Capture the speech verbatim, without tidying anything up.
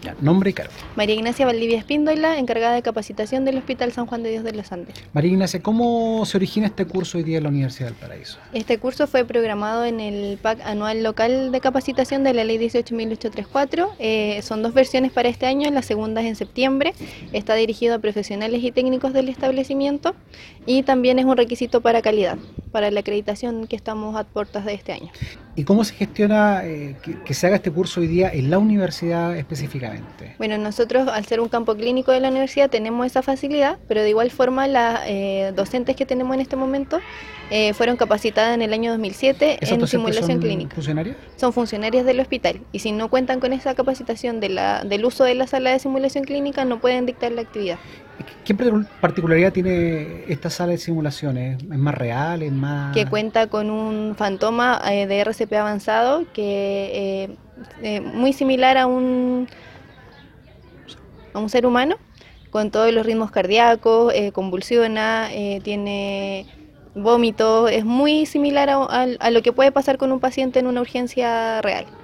Ya, nombre y cargo. María Ignacia Valdivia Espíndola, encargada de capacitación del Hospital San Juan de Dios de los Andes. María Ignacia, ¿cómo se origina este curso hoy día en la Universidad del Paraíso? Este curso fue programado en el P A C anual local de capacitación de la Ley dieciocho mil ochocientos treinta y cuatro. Eh, son dos versiones para este año, la segunda es en septiembre. Está dirigido a profesionales y técnicos del establecimiento y también es un requisito para calidad, para la acreditación que estamos a puertas de este año. ¿Y cómo se gestiona eh, que, que se haga este curso hoy día en la universidad específicamente? Bueno, nosotros al ser un campo clínico de la universidad tenemos esa facilidad, pero de igual forma las eh, docentes que tenemos en este momento eh, fueron capacitadas en el año dos mil siete en simulación son clínica. ¿Funcionarias? Son funcionarias del hospital y si no cuentan con esa capacitación de la, del uso de la sala de simulación clínica no pueden dictar la actividad. ¿Qué particularidad tiene esta sala de simulaciones? ¿Es más real? ¿Es más...? Que cuenta con un fantoma eh, de R C P avanzado que eh, eh, muy similar a un, a un ser humano, con todos los ritmos cardíacos, eh, convulsiona, eh, tiene vómito, es muy similar a, a, a lo que puede pasar con un paciente en una urgencia real.